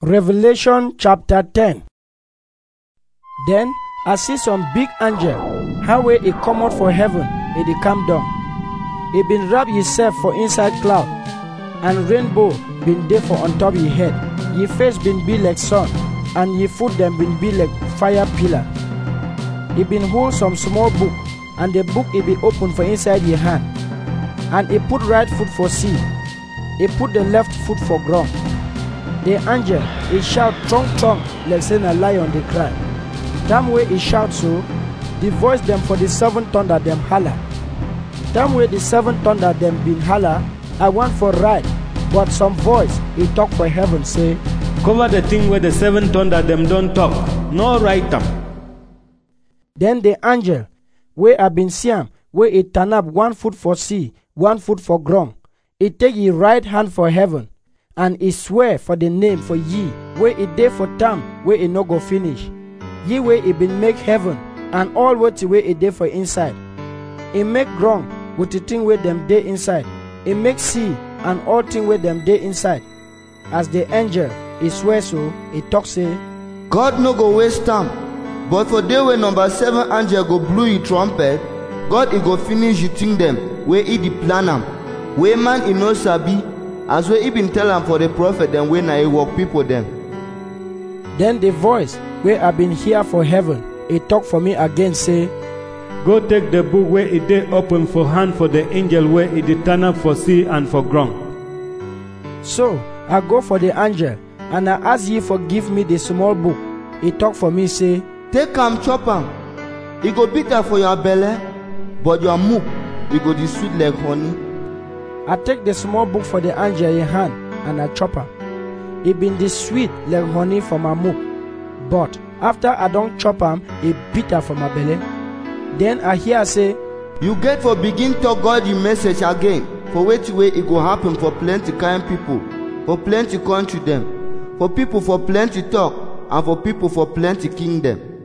Revelation chapter 10. Then I see some big angel, how way he come out for heaven, he dey come down. He been wrap himself for inside cloud, and rainbow been dey for on top his head. His face been be like sun, and his foot them been be like fire pillar. He been hold some small book, and the book he be open for inside his hand. And he put right foot for sea, he put the left foot for ground. The angel, he shout strong like saying a lion dey cry. That way he shout so, the voice them for the seven thunder them holler. That way the seven thunder them been holler, I want for ride, but some voice he talk for heaven say, cover the thing where the seven thunder them don't talk, no write them. Then the angel, where I been see him, where he turn up 1 foot for sea, 1 foot for ground, he take his right hand for heaven, and he swear for the name for ye, where he dey for time, where he no go finish. Ye where he been make heaven, and all what the way he dey for inside. He make ground with the thing where them dey inside. He make sea, and all thing where them dey inside. As the angel, he swear so, he talk say, God no go waste time, but for day when number 7 angel go blow his trumpet, God he go finish the thing them, where he dey plan am, where man he no sabi, as where he been tell am for the prophet them when I work people them. Then the voice where I been hear for heaven, he talk for me again say, go take the book where it dey open for hand for the angel where it dey turn up for sea and for ground. So I go for the angel, and I ask ye forgive me the small book. He talk for me say, take am chop am, e go bitter for your belly, but your milk e go dey sweet like honey. I take the small book for the angel in hand, and I chop am. It been the sweet like honey for my milk, but after I don't chop am, it bitter for my belly. Then I hear say, you get for begin talk God your message again, for which way it go happen for plenty kind people, for plenty country them, for people for plenty talk, and for people for plenty kingdom.